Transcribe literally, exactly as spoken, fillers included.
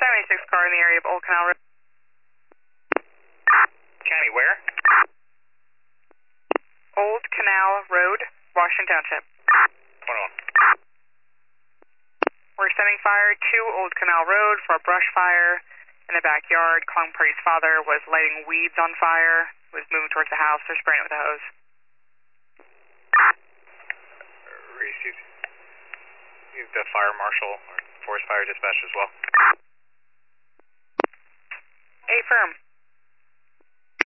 seventy-six car in the area of Old Canal Road. County where? Old Canal Road, Washington Township. one oh one. We're sending fire to Old Canal Road for a brush fire in the backyard. Kong Party's father was lighting weeds on fire, was moving towards the house. They're spraying it with a hose. Received. Use the fire marshal or forest fire dispatch as well. A firm.